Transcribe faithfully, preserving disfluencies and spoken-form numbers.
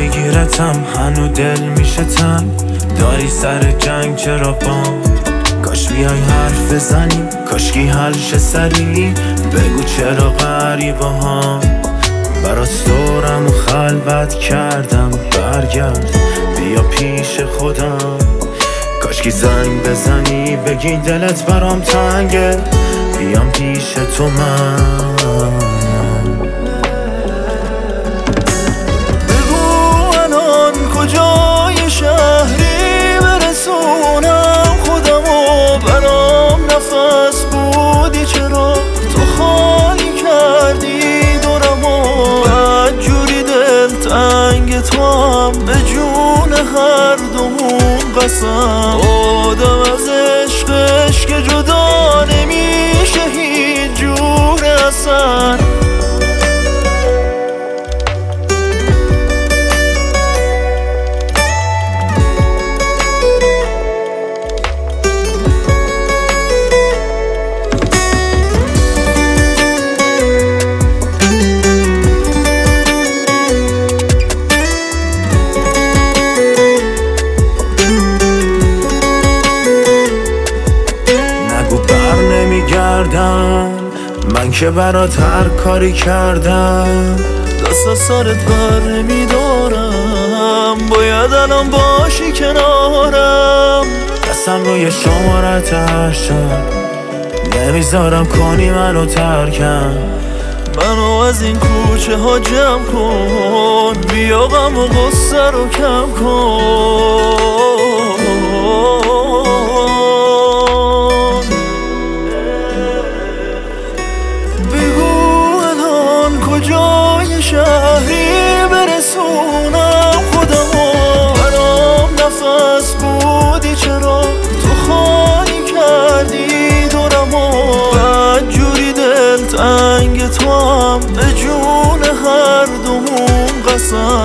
میگیرتم هنو دل میشه تن داری سر جنگ چرا بام کاش بیای حرف بزنی کاشکی حل شه سری بگو چرا غریبه ها برات دورم و خلوت کردم برگرد بیا پیش خودم کاشکی زنگ بزنی بگی دلت برام تنگه بیام پیش تو من بگو الان کجای شهری برسونم خودمو برام نفس بودی چرا تو خالی کردی دورمو بدجوری دل تنگ تو هم به جون هر دومون قسم آدم از عشقش که جدا نمیشه هیچ جور اصلا من که برات هر کاری کردم دست از سرت بر نمیدارم باید الان باشی کنارم دستم روی شمارت هشتم نمیذارم کنی منو ترکم منو از این کوچه ها جمع کن بیا غم و غصه رو کم کن کجای شهری برسونم خودمو برام نفس بودی چرا تو خالی کردی دورمو بدجوری دل تنگ تو هم به جون هر دومون قسم